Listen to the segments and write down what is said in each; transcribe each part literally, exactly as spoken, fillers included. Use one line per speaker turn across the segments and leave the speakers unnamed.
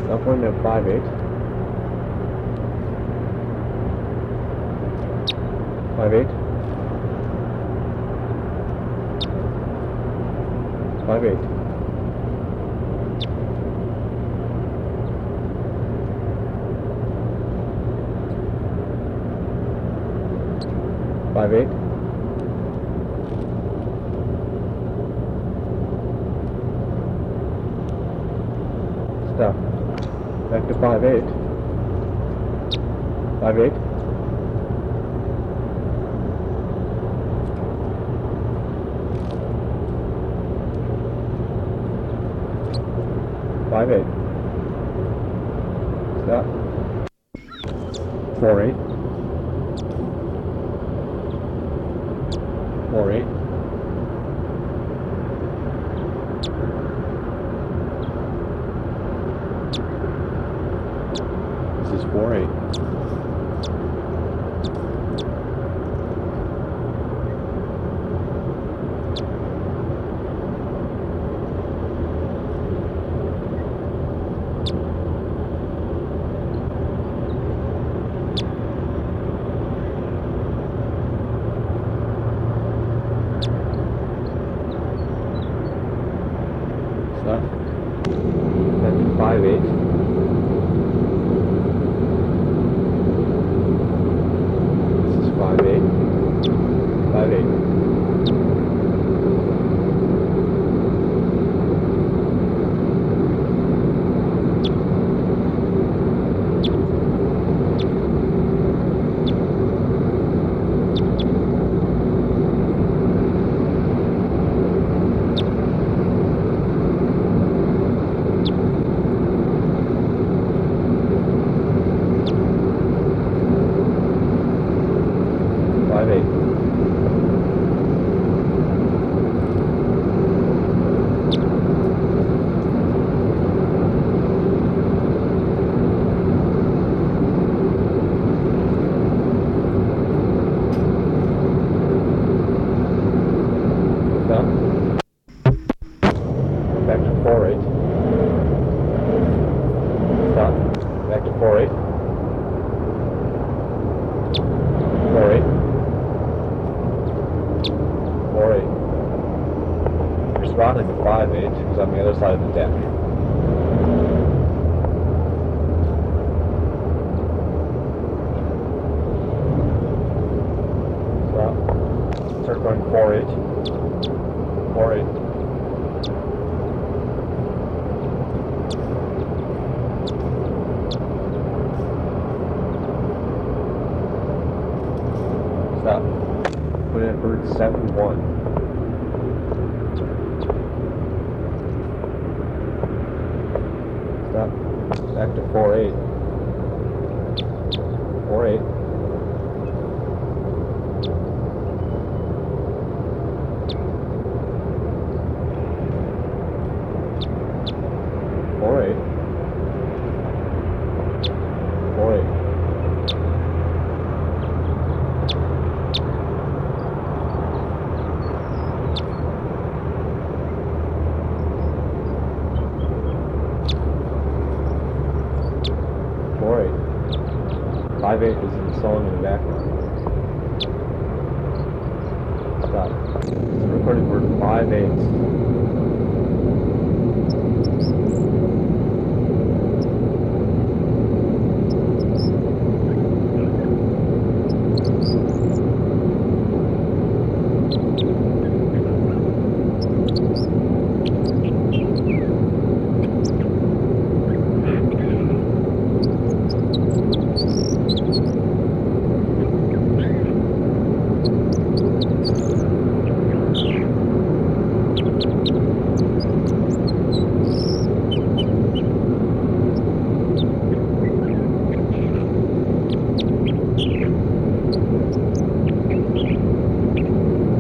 Now going to five eight. five eight. five eight. five eight. Stop. Back to five eight. five eight. five eight. Stop. four eight. four eight. This is four eight. Stop. That's five eight. This is five eight. five eight. five eight. Stop. Back to four eight. Stop. Back to four eight. four eight. four eight. Responding to five eight, who's on the other side of the deck. Stop. Start going four eight. four eight. Stop. Put in bird seven one. Stop. Back to four eight. four eight. four eight. four eight. four eight. five eight is in the song in the background. Stop. It's a recording word five eight.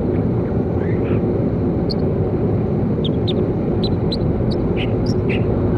Thank you.